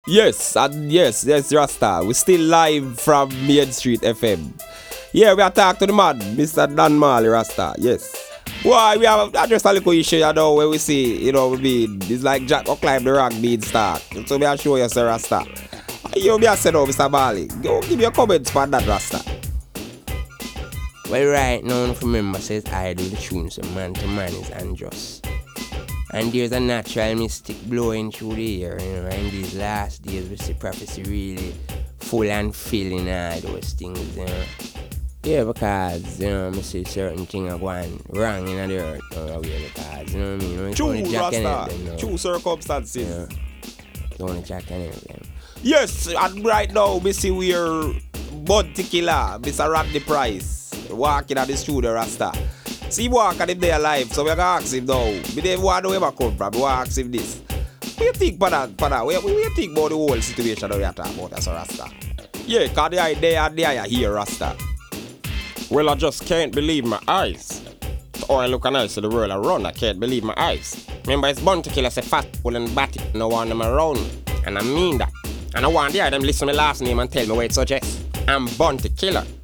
Yes, and yes, Rasta. We still live from Main Street FM. Yeah, we are talking to the man, Mr. Dan Marley Rasta. Yes. Boy, we have just a little issue, where we see, it's like Jack will climb the rock beanstalk. So we are show you, Sir Rasta. You be a said, Mr. Marley. Go give your comments for that, Rasta. Well, right now, if you remember, says I do the tunes, so man to man is unjust. And there's a natural mystic blowing through the air, and these last days we see prophecy really full and filling all those things, Yeah, because, I see certain things are going wrong in the earth, because, you know what I mean? True, Rasta. True circumstances. Don't Jack and everything. Yes, and right now, we see we're Bounty Killer, Mr. Randy Price, walking at the studio, Rasta. See, walk at him there alive, so we're gonna ask him now. We don't want to ever come from, we want to ask him this. What do you think about that? What do you think about the whole situation that we are talking about as a Rasta? Yeah, because the idea here, Rasta. Well, I just can't believe my eyes. Or I look and I see the world around, I can't believe my eyes. Remember, it's Bounty Killer say fast, full and batty, no want them around. And I mean that. And I want them listen to my last name and tell me what it suggests. I'm Bounty Killer.